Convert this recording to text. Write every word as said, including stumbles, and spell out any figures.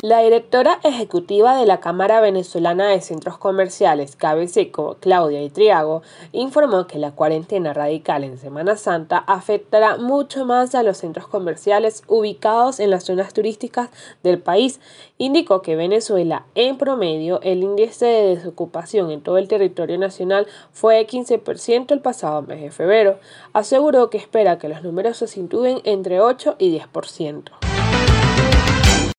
La directora ejecutiva de la Cámara Venezolana de Centros Comerciales, Cabeseco, Claudia Itriago, informó que la cuarentena radical en Semana Santa afectará mucho más a los centros comerciales ubicados en las zonas turísticas del país. Indicó que Venezuela, en promedio, el índice de desocupación en todo el territorio nacional fue de quince por ciento el pasado mes de febrero. Aseguró que espera que los números se sitúen entre ocho y diez por ciento.